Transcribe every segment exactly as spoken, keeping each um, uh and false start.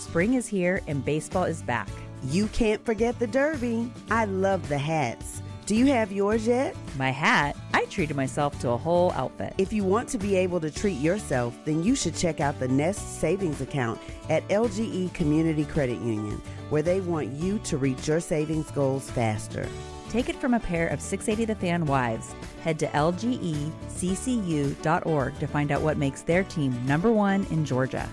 Spring is here and baseball is back. You can't forget the Derby. I love the hats. Do you have yours yet? My hat? I treated myself to a whole outfit. If you want to be able to treat yourself, then you should check out the Nest Savings Account at L G E Community Credit Union, where they want you to reach your savings goals faster. Take it from a pair of six eighty The Fan wives. Head to L G E C C U dot org to find out what makes their team number one in Georgia.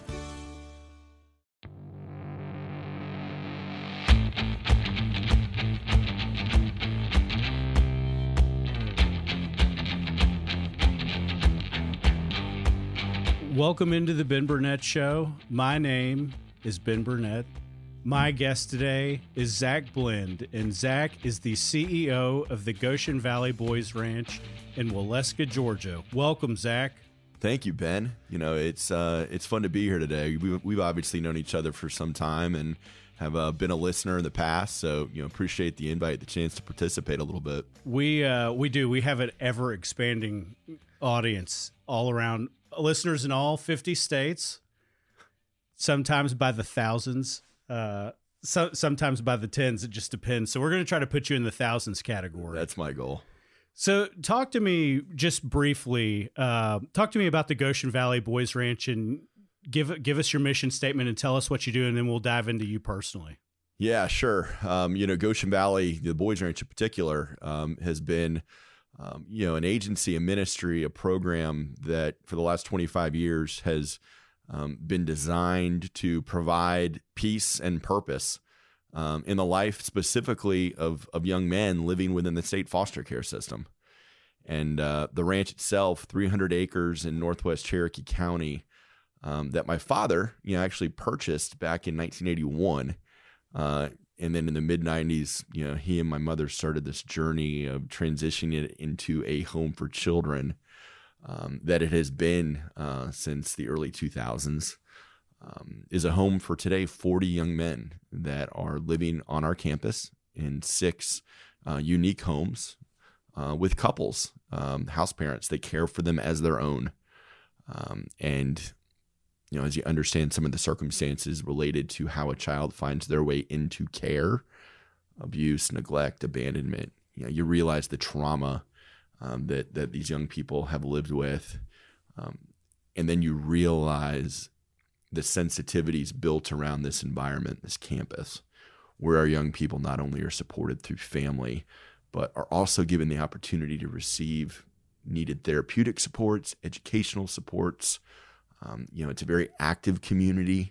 Welcome into the Ben Burnett Show. My name is Ben Burnett. My guest today is Zach Blend, and Zach is the C E O of the Goshen Valley Boys Ranch in Waleska, Georgia. Welcome, Zach. Thank you, Ben. You know, it's uh, it's fun to be here today. We, we've obviously known each other for some time and have uh, been a listener in the past, so you know, appreciate the invite, the chance to participate a little bit. We uh, we do. We have an ever expanding audience all around. Listeners in all fifty states, sometimes by the thousands, uh, so, sometimes by the tens. It just depends. So we're going to try to put you in the thousands category. That's my goal. So talk to me just briefly. Uh, talk to me about the Goshen Valley Boys Ranch and give give us your mission statement and tell us what you do, and then we'll dive into you personally. Yeah, sure. Um, you know, Goshen Valley, the Boys Ranch in particular, um, has been Um, you know, an agency, a ministry, a program that for the last twenty-five years has um, been designed to provide peace and purpose um, in the life specifically of, of young men living within the state foster care system. And uh, the ranch itself, three hundred acres in Northwest Cherokee County, um, that my father, you know, actually purchased back in nineteen eighty-one. Uh, And then in the mid nineties, you know, he and my mother started this journey of transitioning it into a home for children um, that it has been uh, since the early two thousands. Um, is a home for today forty young men that are living on our campus in six uh, unique homes uh, with couples, um, house parents that care for them as their own. Um, and You know, as you understand some of the circumstances related to how a child finds their way into care, abuse, neglect, abandonment, you know, you realize the trauma um, that that these young people have lived with, um, and then you realize the sensitivities built around this environment, this campus, where our young people not only are supported through family, but are also given the opportunity to receive needed therapeutic supports, educational supports. Um, you know, it's a very active community,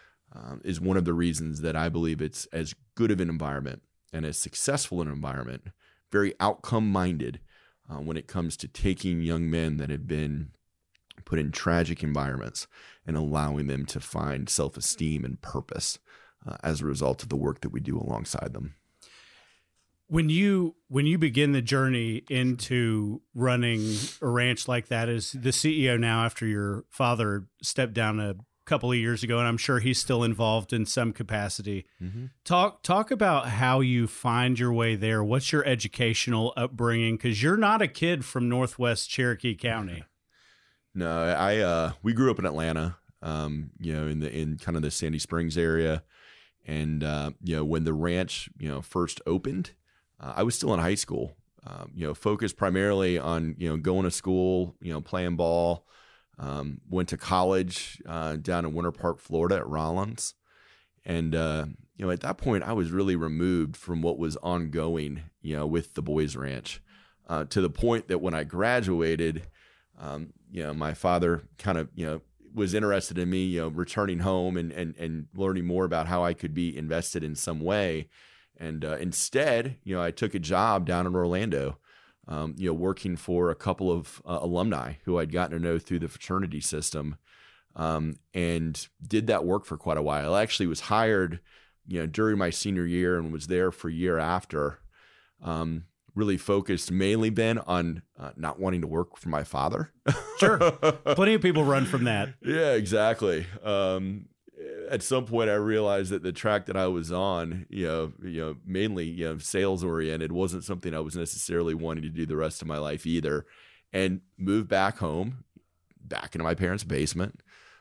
um, is one of the reasons that I believe it's as good of an environment and as successful an environment, very outcome-minded uh, when it comes to taking young men that have been put in tragic environments and allowing them to find self-esteem and purpose uh, as a result of the work that we do alongside them. When you when you begin the journey into running a ranch like that as the C E O now, after your father stepped down a couple of years ago, and I'm sure he's still involved in some capacity, mm-hmm. talk talk about how you find your way there. What's your educational upbringing? Because you're not a kid from Northwest Cherokee County. No, I uh, we grew up in Atlanta, um, you know, in the in kind of the Sandy Springs area, and uh, you know, when the ranch you know first opened. Uh, I was still in high school, um, you know, focused primarily on, you know, going to school, you know, playing ball, um, went to college uh, down in Winter Park, Florida at Rollins. And, uh, you know, at that point, I was really removed from what was ongoing, you know, with the Boys Ranch uh, to the point that when I graduated, um, you know, my father kind of, you know, was interested in me, you know, returning home and, and, and learning more about how I could be invested in some way. And uh, instead, you know, I took a job down in Orlando, um, you know, working for a couple of uh, alumni who I'd gotten to know through the fraternity system, um, and did that work for quite a while. I actually was hired, you know, during my senior year and was there for a year after, um, really focused mainly, Ben, on uh, not wanting to work for my father. Sure. Plenty of people run from that. Yeah, exactly. Um, At some point, I realized that the track that I was on, you know, you know, mainly, you know, sales oriented, wasn't something I was necessarily wanting to do the rest of my life either, and moved back home, back into my parents' basement,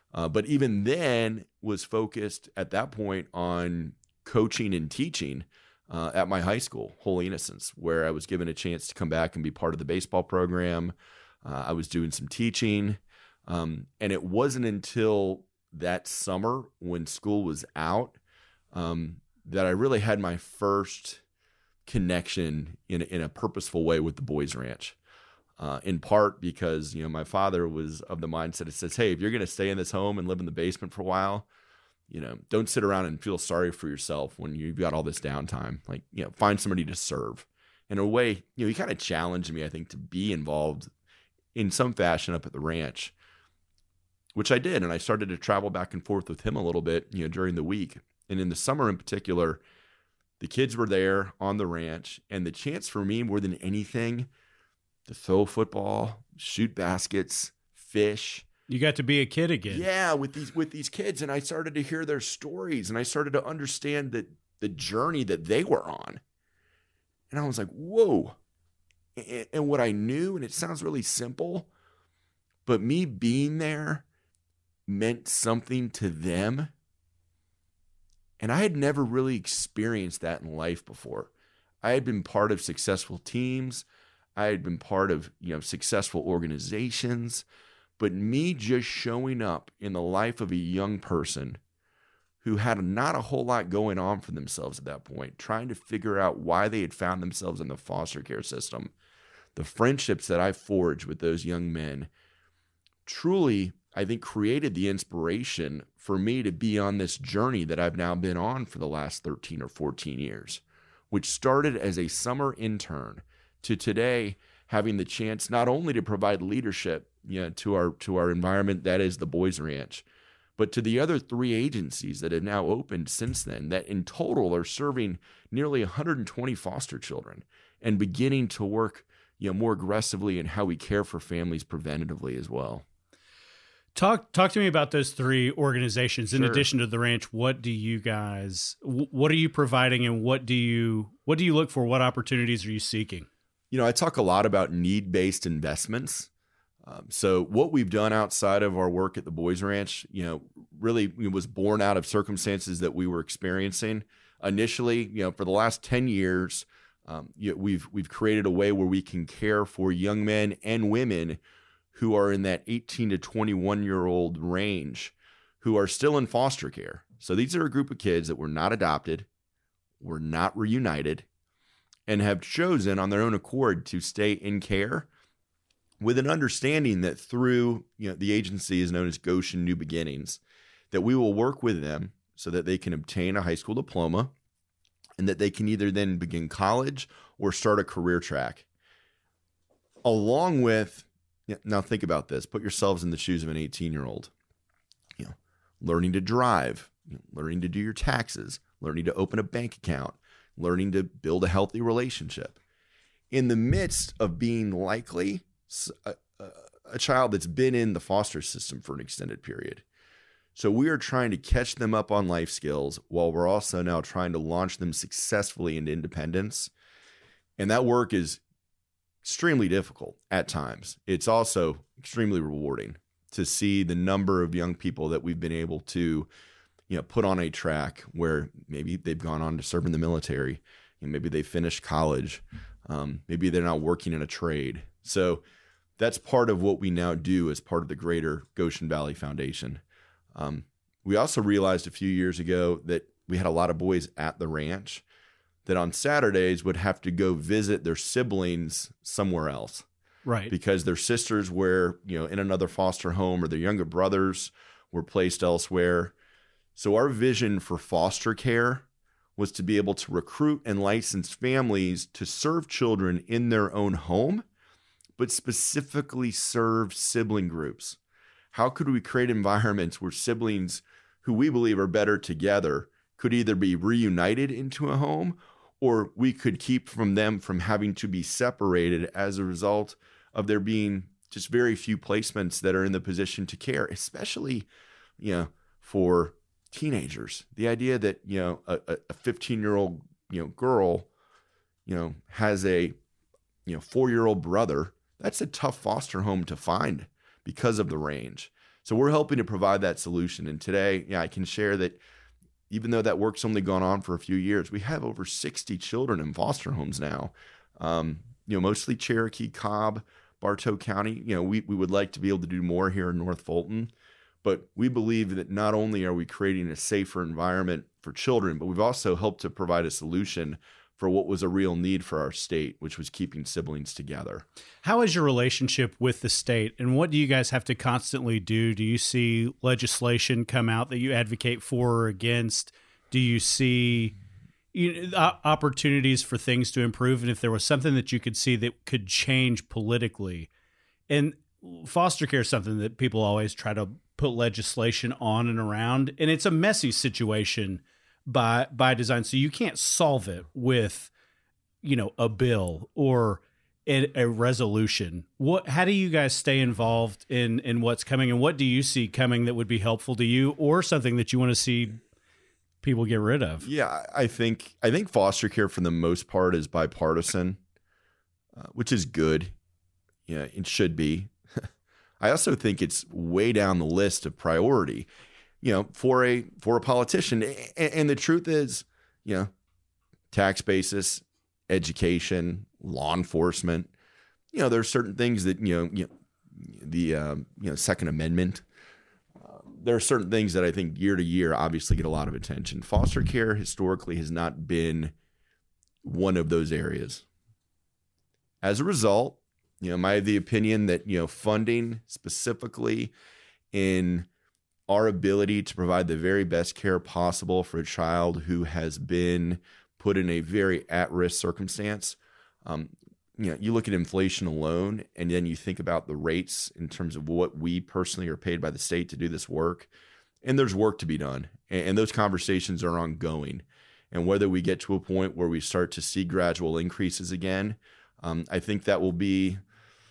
Uh, but even then was focused at that point on coaching and teaching uh, at my high school, Holy Innocents, where I was given a chance to come back and be part of the baseball program. Uh, I was doing some teaching. Um, and it wasn't until that summer when school was out um, that I really had my first connection in, in a purposeful way with the Boys Ranch. Uh, in part because, you know, my father was of the mindset that says, hey, if you're going to stay in this home and live in the basement for a while, you know, don't sit around and feel sorry for yourself when you've got all this downtime. Like, you know, find somebody to serve. In a way, you know, he kind of challenged me, I think, to be involved in some fashion up at the ranch, which I did. And I started to travel back and forth with him a little bit, you know, during the week. And in the summer in particular, the kids were there on the ranch, and the chance for me more than anything to throw football, shoot baskets, fish. You got to be a kid again. Yeah, with these with these kids. And I started to hear their stories, and I started to understand that the journey that they were on. And I was like, whoa. And, and what I knew, and it sounds really simple, but me being there meant something to them. And I had never really experienced that in life before. I had been part of successful teams. I had been part of, you know, successful organizations, but me just showing up in the life of a young person who had not a whole lot going on for themselves at that point, trying to figure out why they had found themselves in the foster care system, the friendships that I forged with those young men truly, I think, created the inspiration for me to be on this journey that I've now been on for the last thirteen or fourteen years, which started as a summer intern to today having the chance not only to provide leadership, you know, to our to our environment that is the Boys Ranch, but to the other three agencies that have now opened since then that in total are serving nearly one hundred twenty foster children and beginning to work, you know, more aggressively in how we care for families preventatively as well. Talk talk to me about those three organizations. In Sure. addition to the ranch, what do you guys, what are you providing, and what do you what do you look for? What opportunities are you seeking? You know, I talk a lot about need-based investments. Um, so what we've done outside of our work at the Boys Ranch, you know, really was born out of circumstances that we were experiencing. Initially, you know, for the last ten years, um, you know, we've we've created a way where we can care for young men and women who are in that eighteen to twenty-one year old range who are still in foster care. So these are a group of kids that were not adopted, were not reunited, and have chosen on their own accord to stay in care with an understanding that through, you know, the agency is known as Goshen New Beginnings, that we will work with them so that they can obtain a high school diploma and that they can either then begin college or start a career track. Along with, now think about this, put yourselves in the shoes of an eighteen-year-old, you know, learning to drive, you know, learning to do your taxes, learning to open a bank account, learning to build a healthy relationship. In the midst of being likely a, a, a child that's been in the foster system for an extended period. So we are trying to catch them up on life skills while we're also now trying to launch them successfully into independence. And that work is extremely difficult at times. It's also extremely rewarding to see the number of young people that we've been able to, you know, put on a track where maybe they've gone on to serve in the military, and maybe they finished college, um, maybe they're now working in a trade. So that's part of what we now do as part of the greater Goshen Valley Foundation. Um, we also realized a few years ago that we had a lot of boys at the ranch that on Saturdays would have to go visit their siblings somewhere else. Right. Because their sisters were, you know, in another foster home, or their younger brothers were placed elsewhere. So our vision for foster care was to be able to recruit and license families to serve children in their own home, but specifically serve sibling groups. How could we create environments where siblings who we believe are better together could either be reunited into a home, or we could keep from them from having to be separated as a result of there being just very few placements that are in the position to care, especially, you know, for teenagers. The idea that, you know, a, a fifteen-year-old, you know, girl, you know, has a, you know, four-year-old brother, that's a tough foster home to find because of the range. So we're helping to provide that solution. And today, yeah, I can share that even though that work's only gone on for a few years, we have over sixty children in foster homes now. Um, you know, mostly Cherokee, Cobb, Bartow County. You know, we, we would like to be able to do more here in North Fulton, but we believe that not only are we creating a safer environment for children, but we've also helped to provide a solution for what was a real need for our state, which was keeping siblings together. How is your relationship with the state, and what do you guys have to constantly do? Do you see legislation come out that you advocate for or against? Do you see you know, opportunities for things to improve? And if there was something that you could see that could change politically, and foster care is something that people always try to put legislation on and around, and it's a messy situation by by design. So you can't solve it with, you know, a bill or a, a resolution. What? How do you guys stay involved in in what's coming, and what do you see coming that would be helpful to you, or something that you want to see people get rid of? Yeah, I think I think foster care for the most part is bipartisan, uh, which is good. Yeah, it should be. I also think it's way down the list of priority, you know, for a for a politician. And, and the truth is, you know, tax basis, education, law enforcement. You know, there are certain things that you know, you know the um, you know Second Amendment. Uh, there are certain things that I think year to year obviously get a lot of attention. Foster care historically has not been one of those areas. As a result, you know, I have the opinion that, you know, funding specifically in our ability to provide the very best care possible for a child who has been put in a very at-risk circumstance. Um, you know, you look at inflation alone, and then you think about the rates in terms of what we personally are paid by the state to do this work, and there's work to be done. And, and those conversations are ongoing. And whether we get to a point where we start to see gradual increases again, um, I think that will be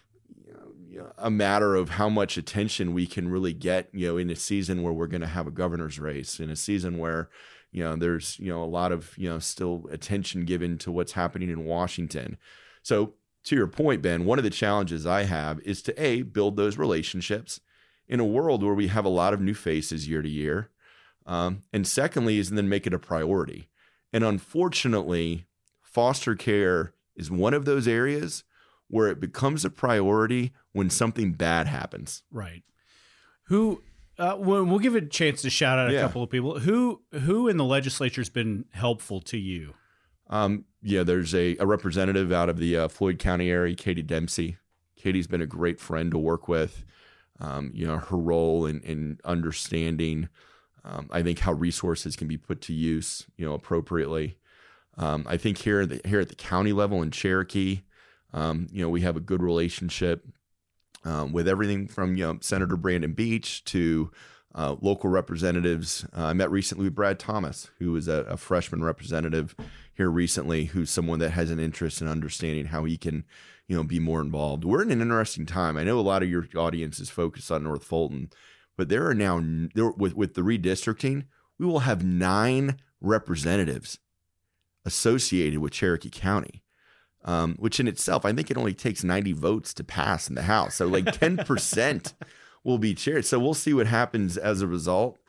a matter of how much attention we can really get, you know, in a season where we're going to have a governor's race, in a season where, you know, there's, you know, a lot of, you know, still attention given to what's happening in Washington. So to your point, Ben, one of the challenges I have is to A, build those relationships in a world where we have a lot of new faces year to year. Um, and secondly is then make it a priority. And unfortunately, foster care is one of those areas where it becomes a priority when something bad happens. Right. Who, uh, we'll give it a chance to shout out a yeah. couple of people. Who who in the legislature has been helpful to you? Um, yeah, there's a, a representative out of the uh, Floyd County area, Katie Dempsey. Katie's been a great friend to work with. Um, you know, her role in, in understanding, um, I think, how resources can be put to use, you know, appropriately. Um, I think here, the, here at the county level in Cherokee, Um, you know, we have a good relationship um, with everything from, you know, Senator Brandon Beach to uh, local representatives. Uh, I met recently with Brad Thomas, who is a, a freshman representative here recently, who's someone that has an interest in understanding how he can, you know, be more involved. We're in an interesting time. I know a lot of your audience is focused on North Fulton, but there are now, there, with, with the redistricting, we will have nine representatives associated with Cherokee County. Um, which in itself, I think it only takes ninety votes to pass in the House. So like ten percent will be chaired. So we'll see what happens as a result.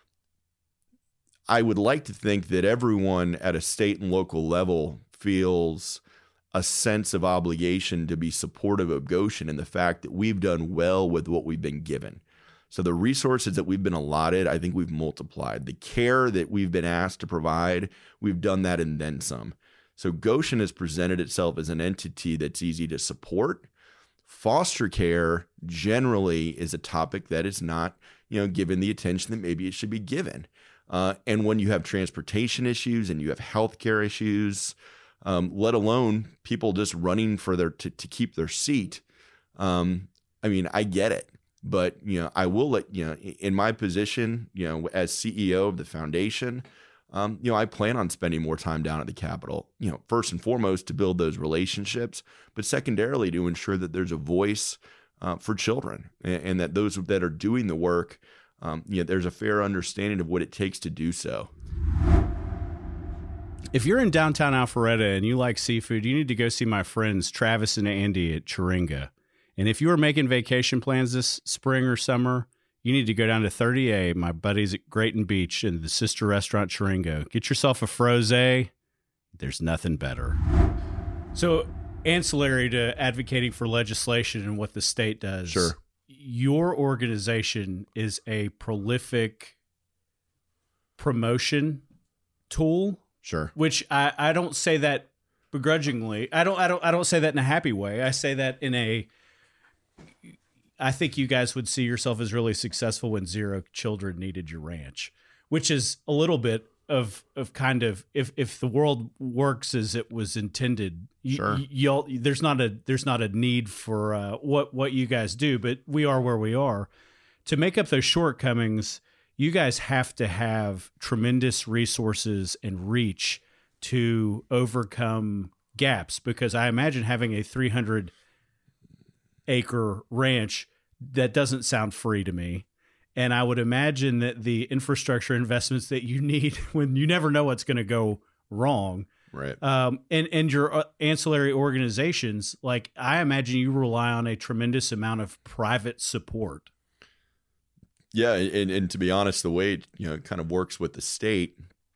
I would like to think that everyone at a state and local level feels a sense of obligation to be supportive of Goshen and the fact that we've done well with what we've been given. So the resources that we've been allotted, I think we've multiplied. The care that we've been asked to provide, we've done that and then some. So Goshen has presented itself as an entity that's easy to support. Foster care generally is a topic that is not, you know, given the attention that maybe it should be given. Uh, and when you have transportation issues and you have healthcare issues, um, let alone people just running for their to, to keep their seat, um, I mean, I get it. But, you know, I will let, you know, in my position, you know, as C E O of the foundation, Um, you know, I plan on spending more time down at the Capitol, you know, first and foremost to build those relationships, but secondarily to ensure that there's a voice uh, for children and, and that those that are doing the work, um, you know, there's a fair understanding of what it takes to do so. If you're in downtown Alpharetta and you like seafood, you need to go see my friends Travis and Andy at Chiringa. And if you are making vacation plans this spring or summer, you need to go down to thirty A. My buddies at Grayton Beach and the sister restaurant Chiringo. Get yourself a frosé. There's nothing better. So, ancillary to advocating for legislation and what the state does, Sure. your organization is a prolific promotion tool. Sure. Which I, I don't say that begrudgingly. I don't I don't I don't say that in a happy way. I say that in a I think you guys would see yourself as really successful when zero children needed your ranch, which is a little bit of of kind of if if the world works as it was intended, you, Sure. you'll there's not a there's not a need for uh, what what you guys do, but we are where we are. To make up those shortcomings, you guys have to have tremendous resources and reach to overcome gaps, because I imagine having a three hundred acre ranch, that doesn't sound free to me. And I would imagine that the infrastructure investments that you need when you never know what's going to go wrong. Right. Um, and, and your ancillary organizations, like I imagine you rely on a tremendous amount of private support. Yeah. And, and to be honest, the way it, you know, it kind of works with the state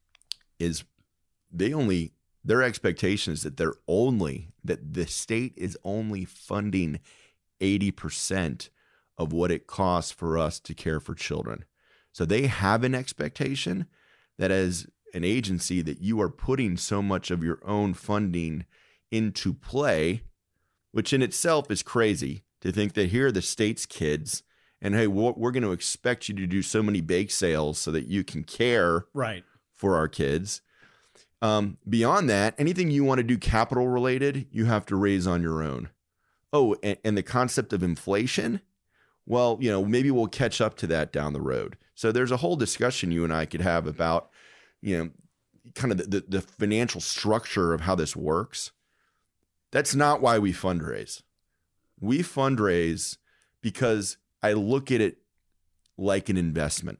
is they only, their expectation is that they're only, that the state is only funding eighty percent of what it costs for us to care for children. So they have an expectation that as an agency that you are putting so much of your own funding into play, which in itself is crazy to think that here are the state's kids and hey, we're going to expect you to do so many bake sales so that you can care Right. for our kids. Um, beyond that, anything you want to do capital related, you have to raise on your own. Oh, and, and the concept of inflation, well, you know, maybe we'll catch up to that down the road. So there's a whole discussion you and I could have about, you know, kind of the, the, the financial structure of how this works. That's not why we fundraise. We fundraise because I look at it like an investment.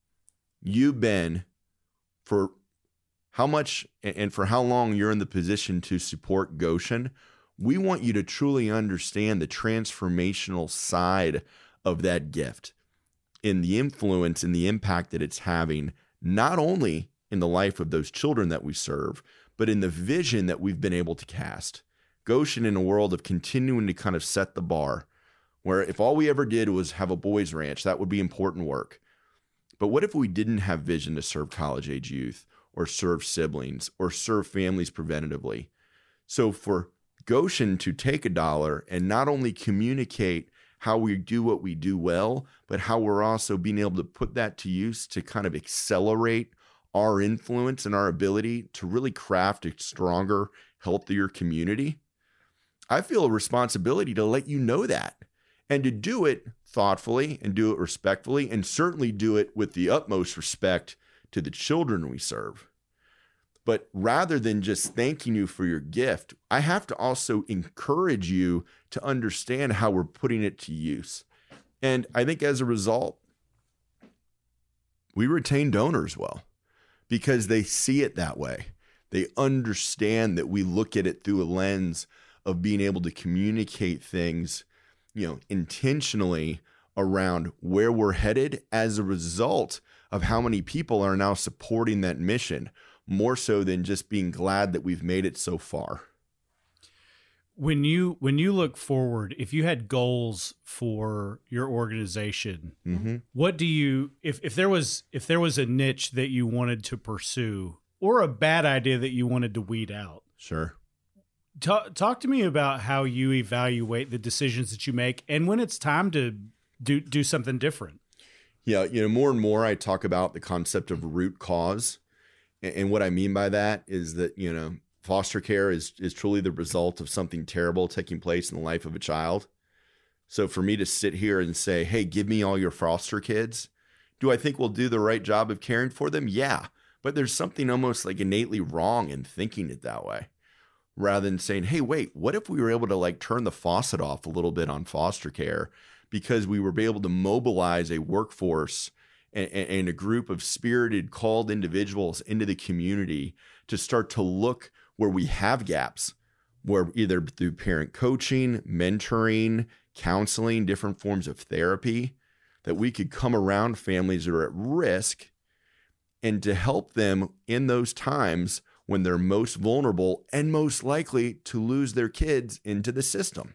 You, Ben, for how much and for how long you're in the position to support Goshen, we want you to truly understand the transformational side of that gift in the influence and the impact that it's having, not only in the life of those children that we serve, but in the vision that we've been able to cast. Goshen in a world of continuing to kind of set the bar, where if all we ever did was have a boys ranch, that would be important work. But what if we didn't have vision to serve college-age youth or serve siblings or serve families preventatively? So for Goshen to take a dollar and not only communicate how we do what we do well, but how we're also being able to put that to use to kind of accelerate our influence and our ability to really craft a stronger, healthier community. I feel a responsibility to let you know that and to do it thoughtfully and do it respectfully and certainly do it with the utmost respect to the children we serve. But rather than just thanking you for your gift, I have to also encourage you to understand how we're putting it to use. And I think as a result, we retain donors well because they see it that way. They understand that we look at it through a lens of being able to communicate things, you know, intentionally around where we're headed as a result of how many people are now supporting that mission, more so than just being glad that we've made it so far. When you when you look forward, if you had goals for your organization, Mm-hmm. what do you if if there was if there was a niche that you wanted to pursue or a bad idea that you wanted to weed out? Sure. Talk, talk to me about how you evaluate the decisions that you make and when it's time to do do something different. Yeah, you know, more and more I talk about the concept of root cause. And, and what I mean by that is that, you know, foster care is is truly the result of something terrible taking place in the life of a child. So for me to sit here and say, hey, give me all your foster kids, do I think we'll do the right job of caring for them? Yeah. But there's something almost like innately wrong in thinking it that way. Rather than saying, hey, wait, what if we were able to like turn the faucet off a little bit on foster care because we were able to mobilize a workforce and, and a group of spirited, called individuals into the community to start to look where we have gaps, where either through parent coaching, mentoring, counseling, different forms of therapy, that we could come around families that are at risk and to help them in those times when they're most vulnerable and most likely to lose their kids into the system.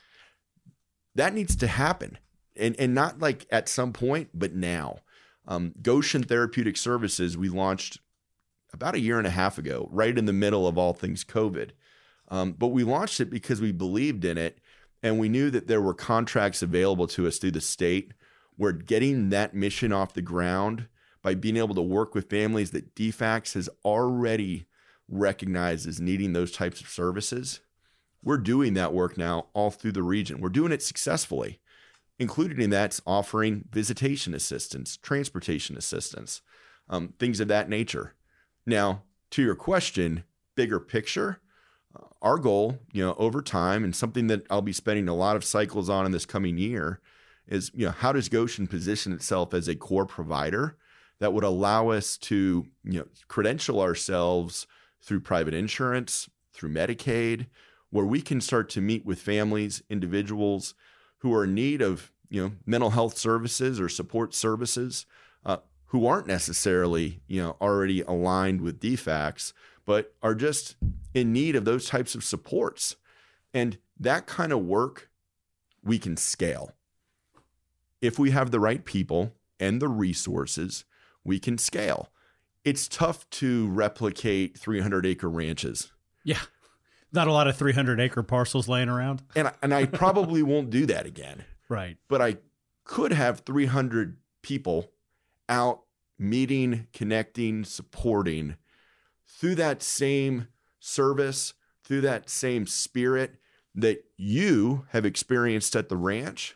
That needs to happen. And, and not like at some point, but now. Um, Goshen Therapeutic Services, we launched about a year and a half ago, right in the middle of all things COVID. Um, but we launched it because we believed in it, and we knew that there were contracts available to us through the state where getting that mission off the ground by being able to work with families that D FACS has already recognized as needing those types of services. We're doing that work now all through the region. We're doing it successfully. Included in that's offering visitation assistance, transportation assistance, um, things of that nature. Now, to your question, bigger picture, uh, our goal, you know, over time, and something that I'll be spending a lot of cycles on in this coming year, is, you know, how does Goshen position itself as a core provider that would allow us to, you know, credential ourselves through private insurance, through Medicaid, where we can start to meet with families, individuals who are in need of, you know, mental health services or support services, uh, who aren't necessarily, you know, already aligned with D FACS, but are just in need of those types of supports. And that kind of work we can scale. If we have the right people and the resources, we can scale. It's tough to replicate three hundred acre ranches. Yeah. Not a lot of three hundred acre parcels laying around. And I, and I probably won't do that again. Right. But I could have three hundred people out meeting, connecting, supporting through that same service, through that same spirit that you have experienced at the ranch.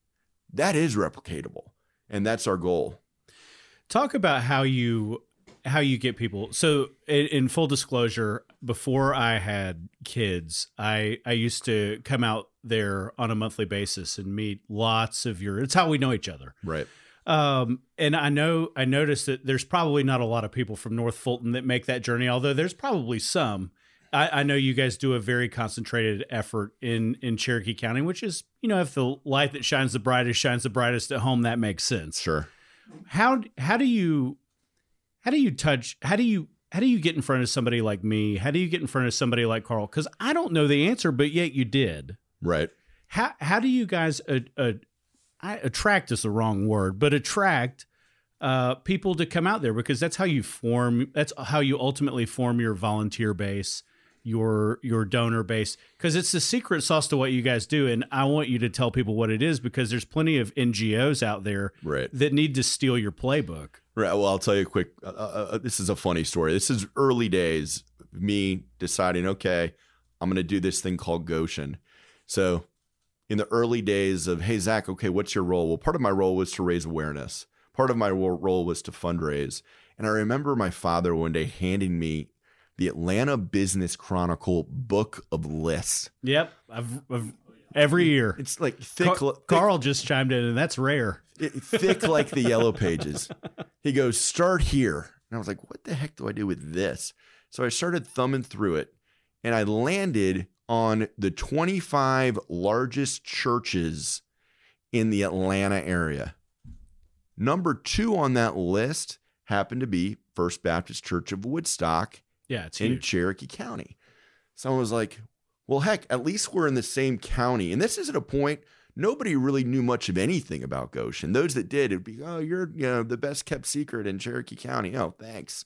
That is replicatable. And that's our goal. Talk about how you how you get people. So in, in full disclosure, before I had kids, I, I used to come out there on a monthly basis and meet lots of your, it's how we know each other. Right. Um, and I know, I noticed that there's probably not a lot of people from North Fulton that make that journey, although there's probably some. I, I know you guys do a very concentrated effort in, in Cherokee County, which is, you know, if the light that shines the brightest shines the brightest at home, that makes sense. Sure. How, how do you, how do you touch, how do you, how do you get in front of somebody like me? How do you get in front of somebody like Carl? Because I don't know the answer, but yet you did. Right. How, how do you guys, uh, uh, I, attract is the wrong word, but attract uh, people to come out there? Because that's how you form, that's how you ultimately form your volunteer base, your your donor base, because it's the secret sauce to what you guys do. And I want you to tell people what it is, because there's plenty of N G Os out there right. that need to steal your playbook. Right. Well, I'll tell you a quick, uh, uh, this is a funny story. This is early days, me deciding, okay, I'm going to do this thing called Goshen. So in the early days of, hey, Zach, okay, what's your role? Well, part of my role was to raise awareness. Part of my role was to fundraise. And I remember my father one day handing me the Atlanta Business Chronicle book of lists. Yep. I've, I've, every year. It's like thick. Car- thick Carl just chimed in, and that's rare. It, thick like the yellow pages. He goes, start here. And I was like, what the heck do I do with this? So I started thumbing through it, and I landed on the twenty-five largest churches in the Atlanta area. Number two on that list happened to be First Baptist Church of Woodstock. Yeah, it's in huge. Cherokee County. Someone was like, well, heck, at least we're in the same county. And this is at a point, nobody really knew much of anything about Goshen. Those that did, it'd be, oh, you're you know the best kept secret in Cherokee County. Oh, thanks.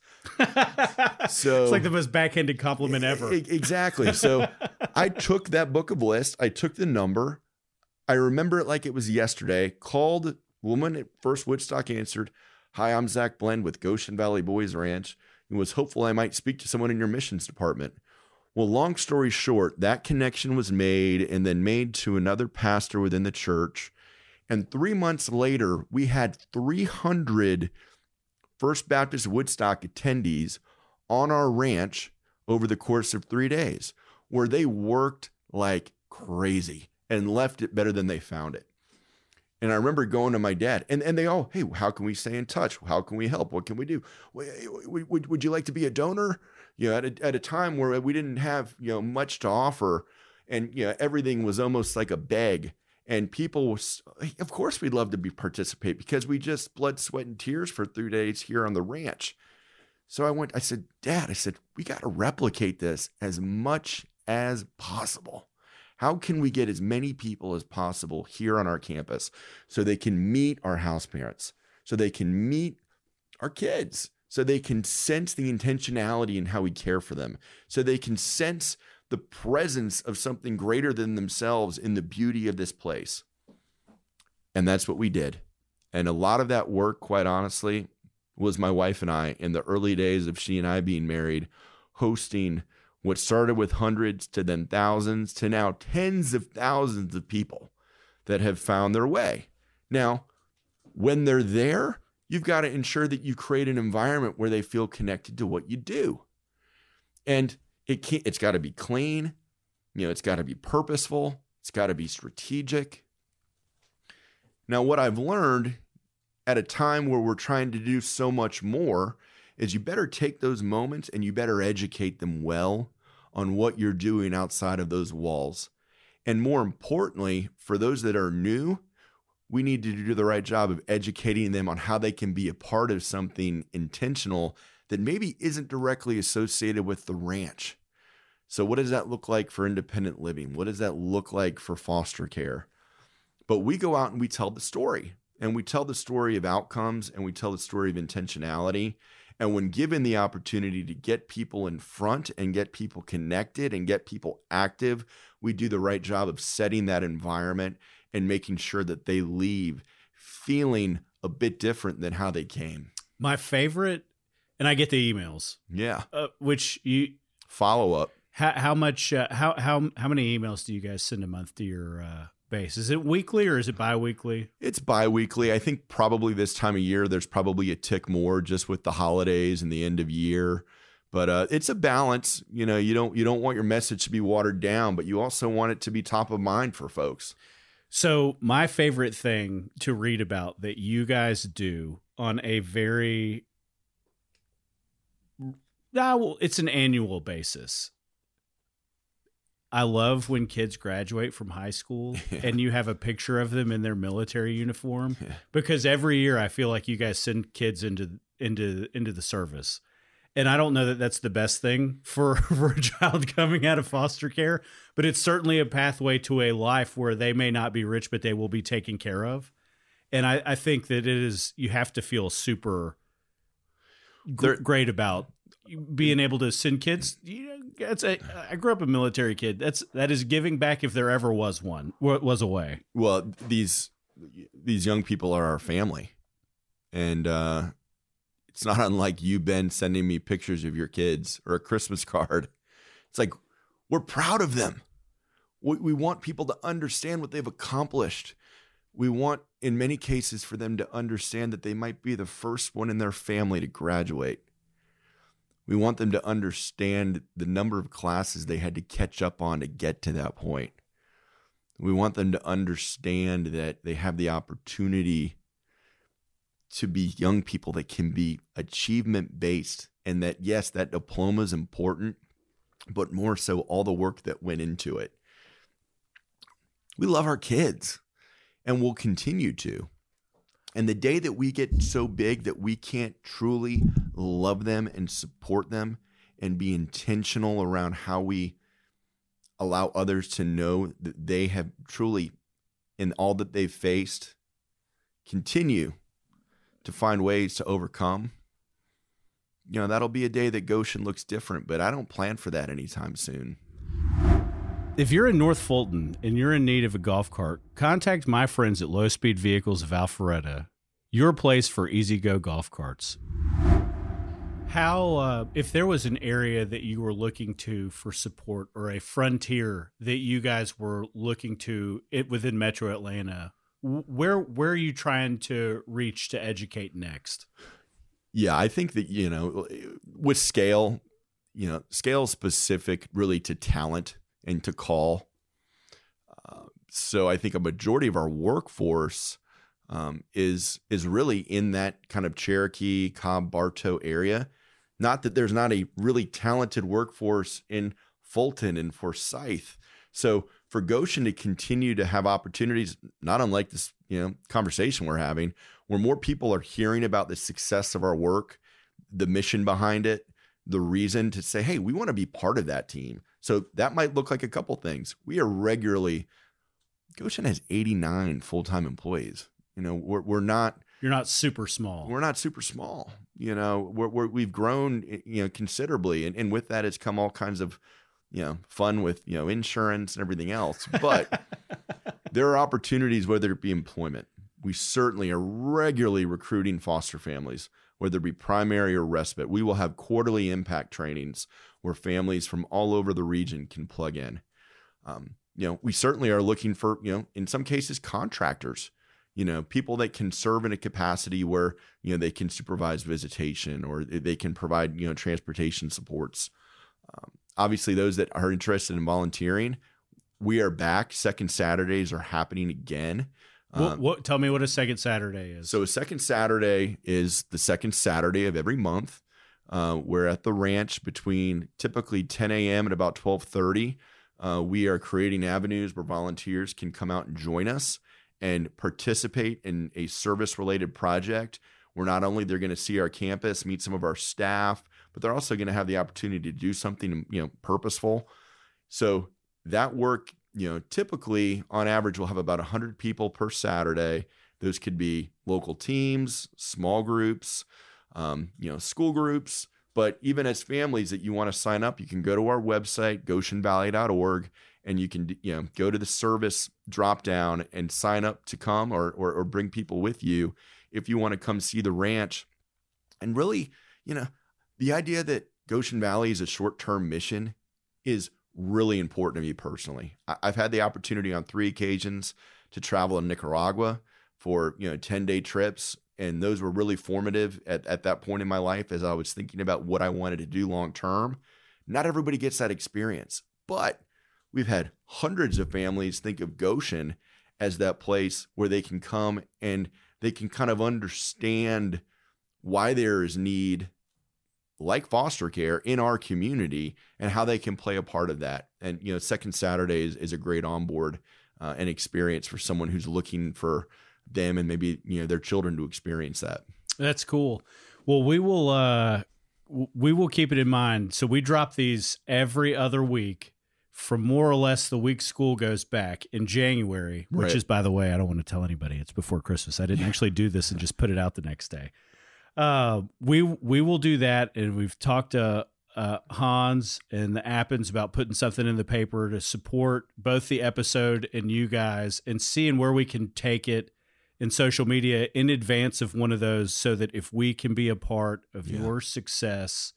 So it's like the most backhanded compliment ever. Exactly. So I took that book of list. I took the number. I remember it like it was yesterday. Called woman at First Woodstock, answered, hi, I'm Zach Blend with Goshen Valley Boys Ranch, and was hopeful I might speak to someone in your missions department. Well, long story short, that connection was made and then made to another pastor within the church. And three months later, we had three hundred First Baptist Woodstock attendees on our ranch over the course of three days, where they worked like crazy and left it better than they found it. And I remember going to my dad, and, and they all, hey, how can we stay in touch? How can we help? What can we do? Would, would you like to be a donor? You know, at a, at a time where we didn't have, you know, much to offer, and, you know, everything was almost like a beg. And people, of course, we'd love to be participate because we just blood, sweat, and tears for three days here on the ranch. So I went, I said, Dad, I said, we got to replicate this as much as possible. How can we get as many people as possible here on our campus so they can meet our house parents, so they can meet our kids, so they can sense the intentionality in how we care for them, so they can sense the presence of something greater than themselves in the beauty of this place. And that's what we did. And a lot of that work, quite honestly, was my wife and I in the early days of she and I being married, hosting what started with hundreds to then thousands to now tens of thousands of people that have found their way. Now, when they're there, you've got to ensure that you create an environment where they feel connected to what you do. And it can't, it's got to be clean. You know, it's got to be purposeful. It's got to be strategic. Now, what I've learned at a time where we're trying to do so much more is you better take those moments and you better educate them well on what you're doing outside of those walls. And more importantly, for those that are new, we need to do the right job of educating them on how they can be a part of something intentional that maybe isn't directly associated with the ranch. So what does that look like for independent living? What does that look like for foster care? But we go out and we tell the story. And we tell the story of outcomes and we tell the story of intentionality. And when given the opportunity to get people in front and get people connected and get people active, we do the right job of setting that environment and making sure that they leave feeling a bit different than how they came. My favorite, and I get the emails. Yeah. Uh, which you follow up. How, how much, uh, how, how, how many emails do you guys send a month to your, uh, base? Is it weekly or is it bi-weekly? It's bi-weekly. I think probably this time of year, there's probably a tick more just with the holidays and the end of year, but uh, it's a balance. You know, you don't, you don't want your message to be watered down, but you also want it to be top of mind for folks. So my favorite thing to read about that you guys do on a very, well, it's an annual basis. I love when kids graduate from high school yeah. and you have a picture of them in their military uniform yeah. because every year I feel like you guys send kids into into into the service. And I don't know that that's the best thing for, for a child coming out of foster care, but it's certainly a pathway to a life where they may not be rich, but they will be taken care of. And I, I think that it is, you have to feel super gr- great about being able to send kids. You know, it's a, I grew up a military kid. That's, that is giving back if there ever was one, was a way. Well, these, these young people are our family. And, uh, it's not unlike you, Ben, sending me pictures of your kids or a Christmas card. It's like, we're proud of them. We, we want people to understand what they've accomplished. We want, in many cases, for them to understand that they might be the first one in their family to graduate. We want them to understand the number of classes they had to catch up on to get to that point. We want them to understand that they have the opportunity to be young people that can be achievement-based, and that, yes, that diploma is important, but more so all the work that went into it. We love our kids, and we'll continue to. And the day that we get so big that we can't truly love them and support them and be intentional around how we allow others to know that they have truly, in all that they've faced, continue to find ways to overcome, you know, that'll be a day that Goshen looks different, but I don't plan for that anytime soon. If you're in North Fulton and you're in need of a golf cart, contact my friends at Low Speed Vehicles of Alpharetta, your place for easy-go golf carts. How, uh, if there was an area that you were looking to for support, or a frontier that you guys were looking to it within Metro Atlanta, Where where are you trying to reach to educate next? Yeah, I think that, you know, with scale, you know, scale specific really to talent and to call. Uh, so I think a majority of our workforce um, is is really in that kind of Cherokee, Cobb, Bartow area. Not that there's not a really talented workforce in Fulton and Forsyth. So for Goshen to continue to have opportunities, not unlike this, you know, conversation we're having, where more people are hearing about the success of our work, the mission behind it, the reason to say, hey, we want to be part of that team. So that might look like a couple things. We are regularly, Goshen has eighty-nine full-time employees. You know, we're we're not. You're not super small. We're not super small. You know, we're, we're we've grown, you know, considerably, and and with that has come all kinds of, you know, fun with, you know, insurance and everything else. But there are opportunities, whether it be employment. We certainly are regularly recruiting foster families, whether it be primary or respite. We will have quarterly impact trainings where families from all over the region can plug in. Um, you know, we certainly are looking for, you know, in some cases, contractors, you know, people that can serve in a capacity where, you know, they can supervise visitation or they can provide, you know, transportation supports. Um, obviously, those that are interested in volunteering, we are back. Second Saturdays are happening again. What, Um, what? Tell me what a second Saturday is. So a second Saturday is the second Saturday of every month. Uh, we're at the ranch between typically ten a.m. and about twelve thirty. Uh, we are creating avenues where volunteers can come out and join us and participate in a service-related project where not only they're going to see our campus, meet some of our staff, but they're also going to have the opportunity to do something, you know, purposeful. So that work, you know, typically on average, we'll have about one hundred people per Saturday. Those could be local teams, small groups, um, you know, school groups. But even as families that you want to sign up, you can go to our website, goshen valley dot org, and you can, you know, go to the service drop down and sign up to come or, or, or bring people with you if you want to come see the ranch. And really, you know, the idea that Goshen Valley is a short-term mission is really important to me personally. I've had the opportunity on three occasions to travel to Nicaragua for, you know, ten-day trips. And those were really formative at, at that point in my life as I was thinking about what I wanted to do long-term. Not everybody gets that experience, but we've had hundreds of families think of Goshen as that place where they can come and they can kind of understand why there is need like foster care in our community and how they can play a part of that. And, you know, Second Saturday is, is a great onboard uh, and experience for someone who's looking for them and maybe, you know, their children to experience that. That's cool. Well, we will, uh, we will keep it in mind. So we drop these every other week from more or less the week school goes back in January, which Right. is, by the way, I don't want to tell anybody it's before Christmas. I didn't actually do this and just put it out the next day. Uh, we, we will do that. And we've talked to uh, Hans and the Appens about putting something in the paper to support both the episode and you guys and seeing where we can take it in social media in advance of one of those so that if we can be a part of Yeah. your success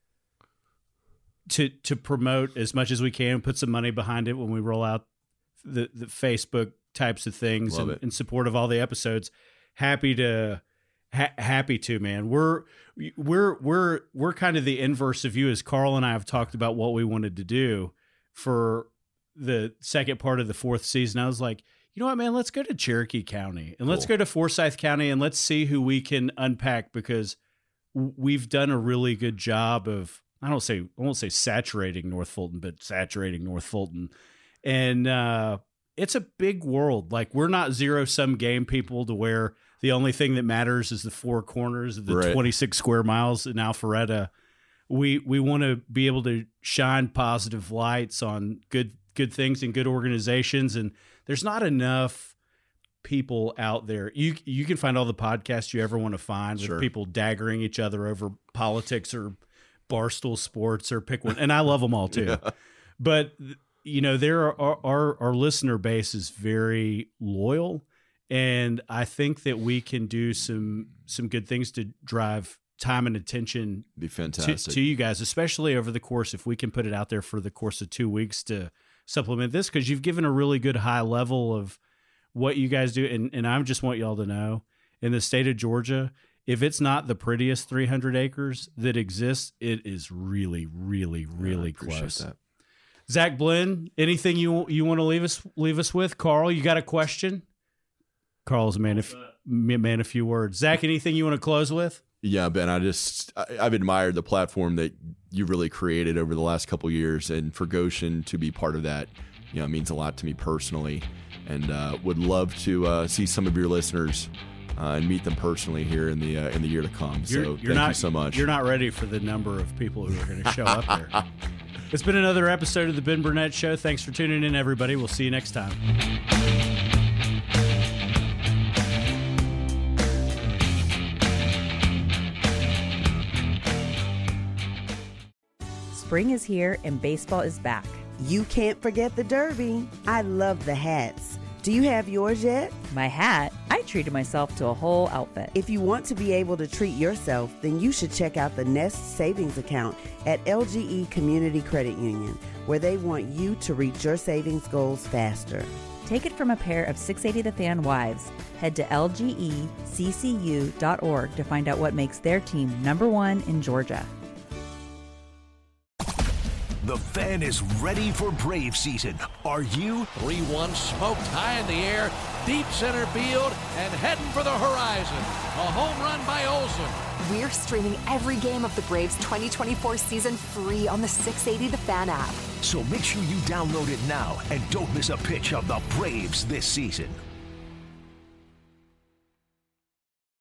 to to promote as much as we can, put some money behind it when we roll out the, the Facebook types of things Love and, it. in support of all the episodes. Happy to ha- happy to, man. We're we're we're we're kind of the inverse of you, as Carl and I have talked about what we wanted to do for the second part of the fourth season. I was like, you know what, man, let's go to Cherokee County and let's Cool. go to Forsyth County and let's see who we can unpack, because w- we've done a really good job of, I don't say, I won't say saturating North Fulton, but saturating North Fulton. And uh, it's a big world. Like, we're not zero sum game people to where the only thing that matters is the four corners of the Right. twenty-six square miles in Alpharetta. We, we want to be able to shine positive lights on good, good things and good organizations. And there's not enough people out there. You you can find all the podcasts you ever want to find Sure. with people daggering each other over politics or Barstool Sports or pick one. And I love them all too. Yeah. But, you know, there are our, our listener base is very loyal. And I think that we can do some some good things to drive time and attention Be to, fantastic. to you guys, especially over the course, if we can put it out there for the course of two weeks to supplement this, because you've given a really good high level of what you guys do. And, and I just want y'all to know, in the state of Georgia, if it's not the prettiest three hundred acres that exists, it is really, really, really I appreciate close. that. Zach Blinn, anything you you want to leave us leave us with? Carl, you got a question? Carl's a man of, man a few words. Zach, anything you want to close with? Yeah, Ben, I just, I, I've admired the platform that you really created over the last couple of years, and for Goshen to be part of that you know, it means a lot to me personally, and uh, would love to uh, see some of your listeners uh, and meet them personally here in the uh, in the year to come. So You're, you're thank not, you so much. You're not ready for the number of people who are going to show up there. It's been another episode of the Ben Burnett Show. Thanks for tuning in, everybody. We'll see you next time. Spring is here and baseball is back. You can't forget the Derby. I love the hats. Do you have yours yet? My hat, I treated myself to a whole outfit. If you want to be able to treat yourself, then you should check out the Nest Savings Account at L G E Community Credit Union, where they want you to reach your savings goals faster. Take it from a pair of six eighty The Fan wives. Head to L G E C C U dot org to find out what makes their team number one in Georgia. The Fan is ready for Brave season. Are you? three one smoked high in the air, deep center field, and heading for the horizon. A home run by Olsen. We're streaming every game of the Braves twenty twenty-four season free on the six eighty The Fan app. So make sure you download it now and don't miss a pitch of the Braves this season.